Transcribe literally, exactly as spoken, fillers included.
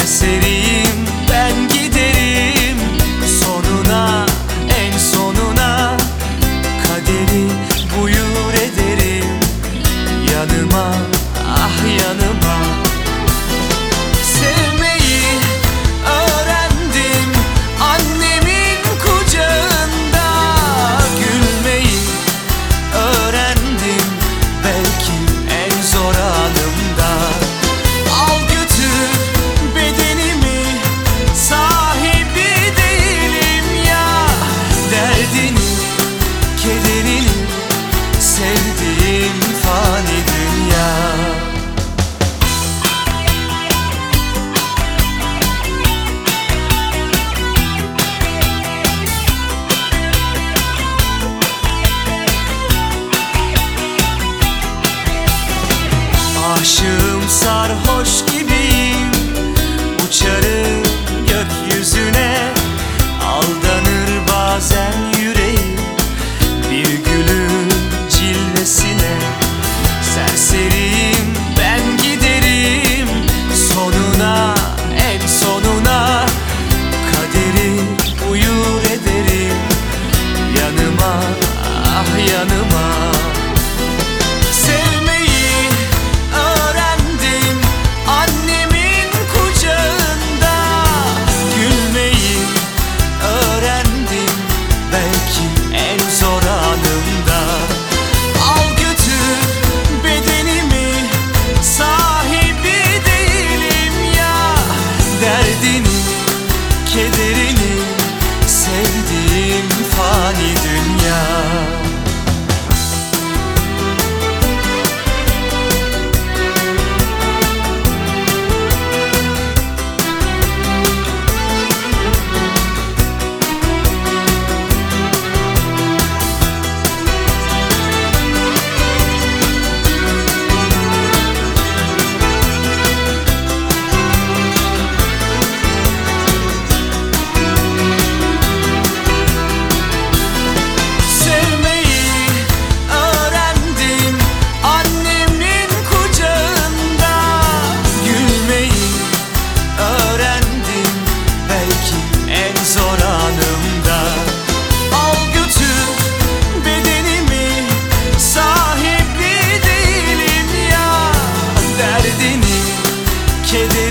Serseriyim ben, giderim sonuna, en sonuna. Kaderi buyur ederim yanıma, ah yanıma. Sevmeyi öğrendim annemin kucağında, gülmeyi öğrendim belki en zor anımda. Al götür bedenimi, sahibi değilim ya. Derdini, kederini sevdiğim fani dünya. Aşığım, sarhoş gibiyim, uçarım gökyüzüne. Aldanır bazen yüreğim bir gülün cilvesine. Serseriyim ben, giderim sonuna, en sonuna. Kaderi buyur ederim yanıma, ah yanıma. Sevmeyi öğrendim annemin kucağında, gülmeyi öğrendim belki en zor anımda. Al götür bedenimi, sahibi değilim ya. Derdini, kederini sevdiğim fani dünya. Zor anımda. Al götür bedenimi, sahibi değilim ya. Derdini, kederini